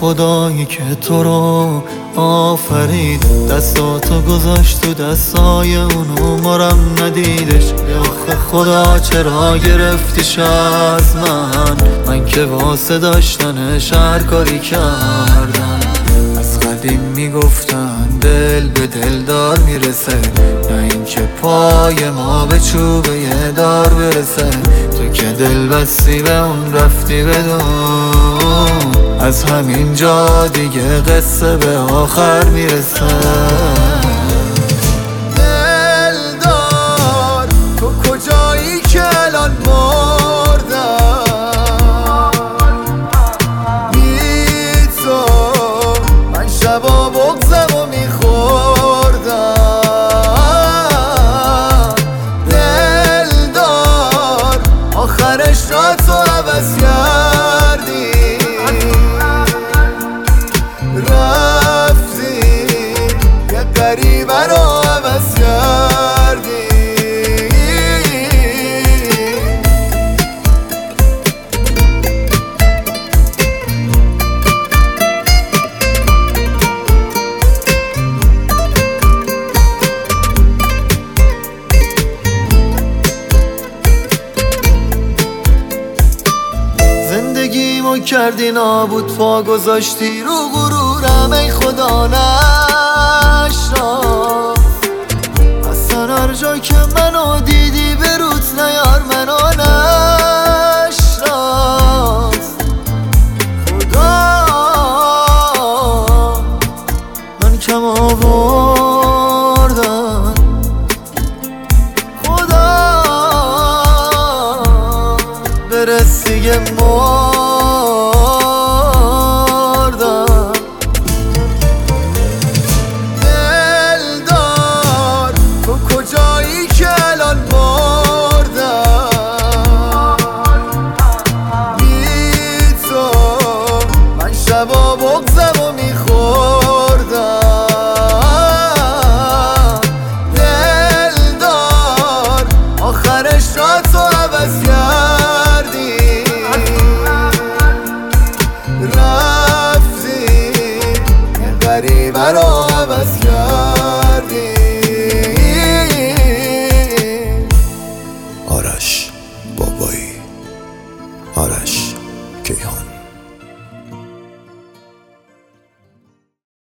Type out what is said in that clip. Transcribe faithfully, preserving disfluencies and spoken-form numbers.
خدایی که تو رو آفرید، دستاتو گذاشت تو دستای اونو مارم ندیدش. آخه خدا چرا گرفتیش از من، من که واسه داشتنش هر کاری کردم. از قدیم میگفتن دل به دلدار میرسه، نه اینکه پای ما به چوبه یه دار برسه. تو که دل بستی به اون رفتی بدون، از همین جا دیگه قصه به آخر میرسه. دلدار تو کجایی که الان مردم، بی تو من شبا بغزم و میخوردم. دلدار آخرش را تو عوض کردی، رفتی یه غریبه رو عوض کردی. زندگیمو کردی نابود، پا گذاشتی رو غرورم، ای خدا نشنا. اصلا هر جا که منو دیدی به روت نیار منو نشناس. خدا من کم آوردم، خدا برس دیگه مردم. دلدار تو کجایی که الان مردم، بی تو من شبا بغزم و میخوردم. دلدار آخرش را تو عوض کردی، رفتی یه غریبه رو عوض کردی. آرش بابایی، آرش کیهان.